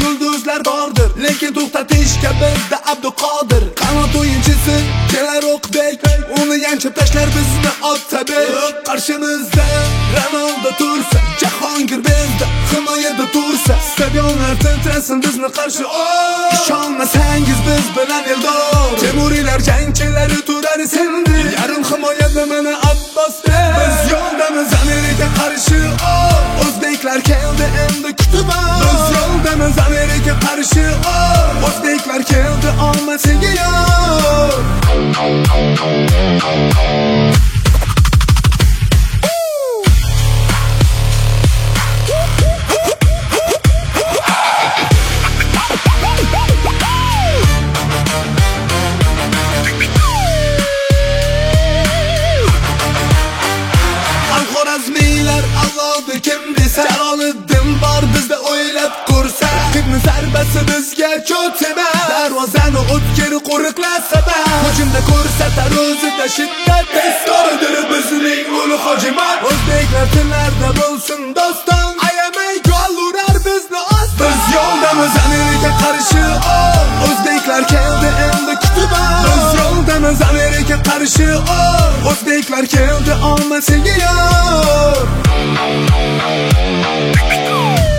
yulduzlar bordir, lekin to'xtatishga bizda Abduqodir. Qanot o'yinchisi kelar o'qbek, uni yanchib tashlar bizni Otabek. Qarshimizda Ronaldo tursa, Jahongir bizda himoyada tursa, stadionlar titrasin bizni qarshi. Ishonmasangiz biz bilan Eldor, Temuriylar jangchilari turar sindi. Yarim himoyada mana Abbos. Biz yo'ldamiz Amerika qarshi. O'zbeklar keldi endi kutib ol. Biz yo'ldamiz Amerika qarshi. O'zbeklar keldi omasiga yo'q. Xorazmiylar Allohni kim desa, Jaloliddin bor bizda o'ylab ko'rsa. Raqibni zarbasi bizga cho'tma, darvozani o'tkir qo'riqlasa. Hujumda ko'rsatar o'zida shiddat, tezkoridir bizning ulu hojimat. O'zbeklar tillarda bo'lsin doston, ayamay gol urar bizni oston. Biz yo'ldamiz Amerika qarshi. O'zbeklar keldi endi kutib ol. Biz yo'ldamiz Amerika qarshi. O'zbeklar keldi omasiga yo'q.